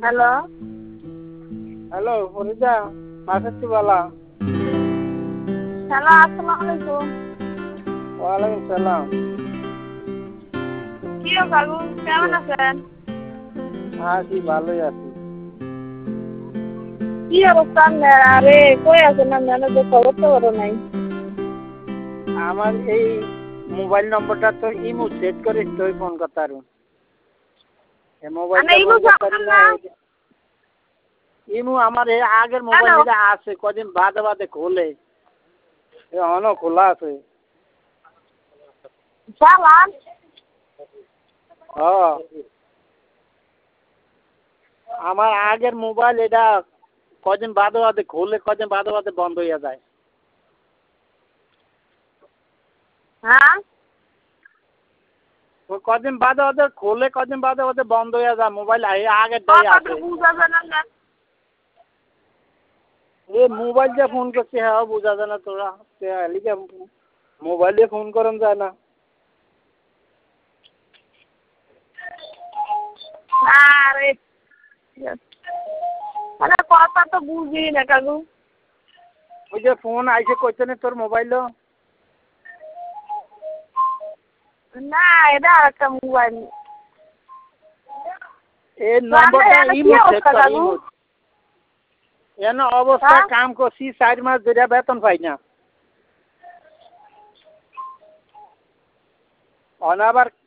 Hello hello Farida Masud বলা। Hello আসসালামু আলাইকুম। ওয়ালাইকুম সালাম। কি বাবু কেমন আছেন? আছি ভালোই আছি। কি অবস্থা আরে কই আছেন না যে খবর তো বড় নাই। আমার এই মোবাইল নম্বরটা তো ইমো সেট করে তুই ফোন করতারু। এই মোবাইলটা ফোন করতারু না। ইমো আমার এই আগের মোবাইল যেটা আছে কদিন বাদে বাদে খোলে। এখনো খোলা আছে। চালান আমার আগের মোবাইল এটা কদিন বাদে বাদে খোলে, কদিন বাদে বাদে বন্ধ হয়ে যায়। হ্যাঁ কদিন বাদে বাদে খোলে, কদিন বাদে বাদে বন্ধ হয়ে যায়। মোবাইল আগেরটাই আছে। এ মোবাইল দিয়ে ফোন করছে, হ্যাঁ বোঝা যায় না তোরা লিখে মোবাইল দিয়ে ফোন করেন যায় না। আরে মানে কথা তো বুঝি না কাকু। ওই যে ফোন আইসে করছে না তোর মোবাইল। না এটা আর একটা মোবাইল। এই নম্বরটা ইমো সেট কর। ইমো এন অবস্থা কাম করছি 4 মাস ধরে বেতন পাই না। অনাবার